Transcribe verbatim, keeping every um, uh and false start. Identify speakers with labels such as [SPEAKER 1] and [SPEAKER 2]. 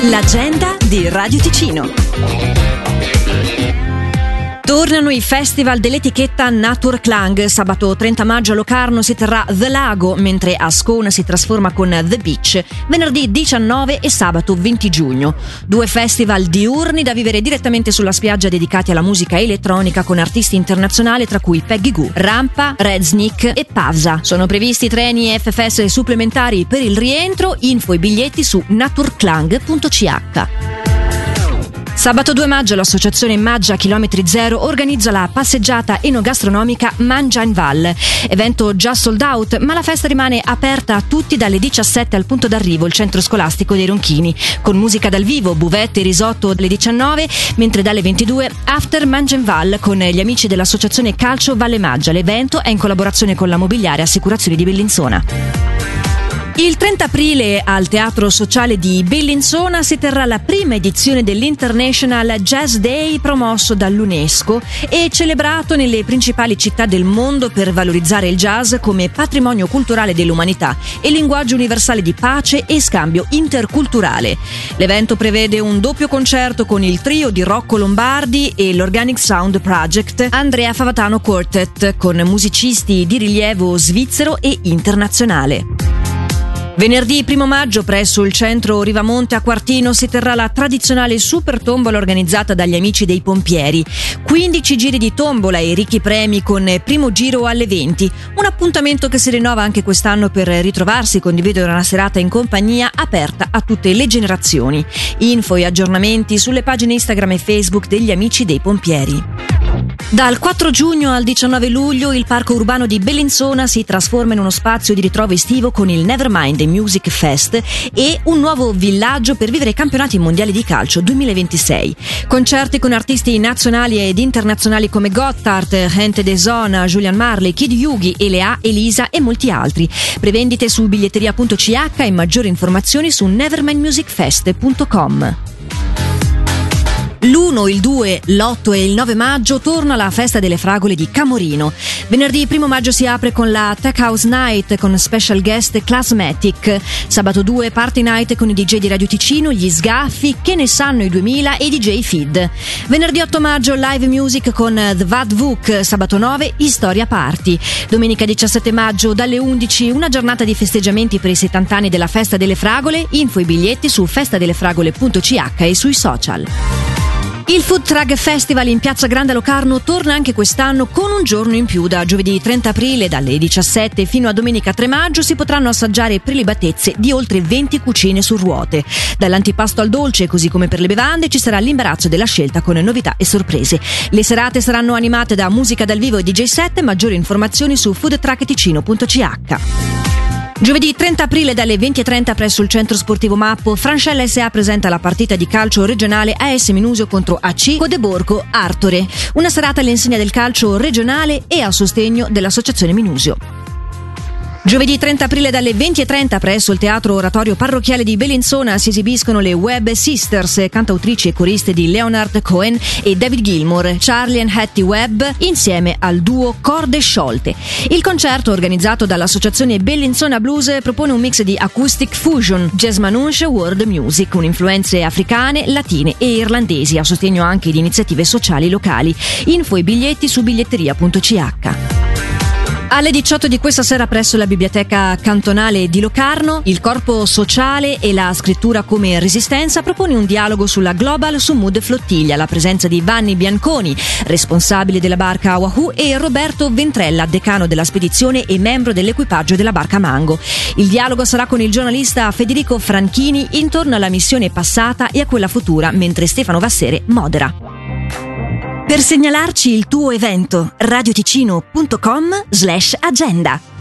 [SPEAKER 1] L'agenda di Radio Ticino. Tornano i festival dell'etichetta Naturklang. Sabato trenta maggio a Locarno si terrà The Lago, mentre Ascona si trasforma con The Beach, venerdì diciannove e sabato venti giugno. Due festival diurni da vivere direttamente sulla spiaggia dedicati alla musica elettronica con artisti internazionali tra cui Peggy Gou, Rampa, Red Sneak e Pavza. Sono previsti treni e F F S supplementari per il rientro. Info e biglietti su naturklang punto c h. Sabato due maggio l'associazione Maggia Chilometri Zero organizza la passeggiata enogastronomica Mangia in Val. Evento già sold out, ma la festa rimane aperta a tutti dalle diciassette al punto d'arrivo, il centro scolastico dei Ronchini, con musica dal vivo, buvette e risotto dalle diciannove, mentre dalle ventidue after Mangia in Val con gli amici dell'associazione Calcio Valle Maggia. L'evento è in collaborazione con la Mobiliare Assicurazioni di Bellinzona. Il trenta aprile al Teatro Sociale di Bellinzona si terrà la prima edizione dell'International Jazz Day promosso dall'UNESCO e celebrato nelle principali città del mondo per valorizzare il jazz come patrimonio culturale dell'umanità e linguaggio universale di pace e scambio interculturale. L'evento prevede un doppio concerto con il trio di Rocco Lombardi e l'Organic Sound Project Andrea Favatano Quartet, con musicisti di rilievo svizzero e internazionale. Venerdì primo maggio presso il centro Rivamonte a Quartino si terrà la tradizionale super tombola organizzata dagli amici dei pompieri. quindici giri di tombola e ricchi premi con primo giro alle venti. Un appuntamento che si rinnova anche quest'anno per ritrovarsi, condividere una serata in compagnia aperta a tutte le generazioni. Info e aggiornamenti sulle pagine Instagram e Facebook degli amici dei pompieri. Dal quattro giugno al diciannove luglio il parco urbano di Bellinzona si trasforma in uno spazio di ritrovo estivo con il Nevermind Music Fest e un nuovo villaggio per vivere i campionati mondiali di calcio duemilaventisei. Concerti con artisti nazionali ed internazionali come Gotthard, Gente de Zona, Julian Marley, Kid Yugi, Elea, Elisa e molti altri. Prevendite su biglietteria punto c h e maggiori informazioni su nevermind music fest punto com. L'uno, il due, l'otto e il nove maggio torna la festa delle fragole di Camorino. Venerdì primo maggio si apre con la Tech House Night con special guest Classmatic. Sabato due Party Night con i D J di Radio Ticino, gli Sgaffi, Che ne sanno i duemila e D J Feed. Venerdì otto maggio live music con The Vad Vuk. Sabato nove Historia Party. Domenica diciassette maggio dalle undici una giornata di festeggiamenti per i settanta anni della festa delle fragole. Info e biglietti su festadelefragole punto c h e sui social. Il Food Truck Festival in Piazza Grande a Locarno torna anche quest'anno con un giorno in più. Da giovedì trenta aprile dalle diciassette fino a domenica tre maggio si potranno assaggiare prelibatezze di oltre venti cucine su ruote. Dall'antipasto al dolce, così come per le bevande, ci sarà l'imbarazzo della scelta con novità e sorprese. Le serate saranno animate da musica dal vivo e D J set. Maggiori informazioni su food truck ticino punto c h. Giovedì trenta aprile dalle venti e trenta presso il centro sportivo Mappo, Francella S A presenta la partita di calcio regionale A S Minusio contro A C Codeborgo Artore. Una serata all'insegna del calcio regionale e a sostegno dell'associazione Minusio. Giovedì trenta aprile dalle venti e trenta presso il Teatro Oratorio Parrocchiale di Bellinzona si esibiscono le Web Sisters, cantautrici e coriste di Leonard Cohen e David Gilmour, Charlie and Hattie Webb, insieme al duo Corde Sciolte. Il concerto, organizzato dall'associazione Bellinzona Blues, propone un mix di acoustic fusion, jazz manouche e world music, con influenze africane, latine e irlandesi, a sostegno anche di iniziative sociali locali. Info e biglietti su biglietteria punto c h. Alle diciotto di questa sera presso la Biblioteca Cantonale di Locarno, il Corpo Sociale e la Scrittura come Resistenza propone un dialogo sulla Global Sumud Flottiglia, la presenza di Vanni Bianconi, responsabile della barca Wahoo, e Roberto Ventrella, decano della spedizione e membro dell'equipaggio della barca Mango. Il dialogo sarà con il giornalista Federico Franchini intorno alla missione passata e a quella futura, mentre Stefano Vassere modera. Per segnalarci il tuo evento, radioticino punto com slash agenda.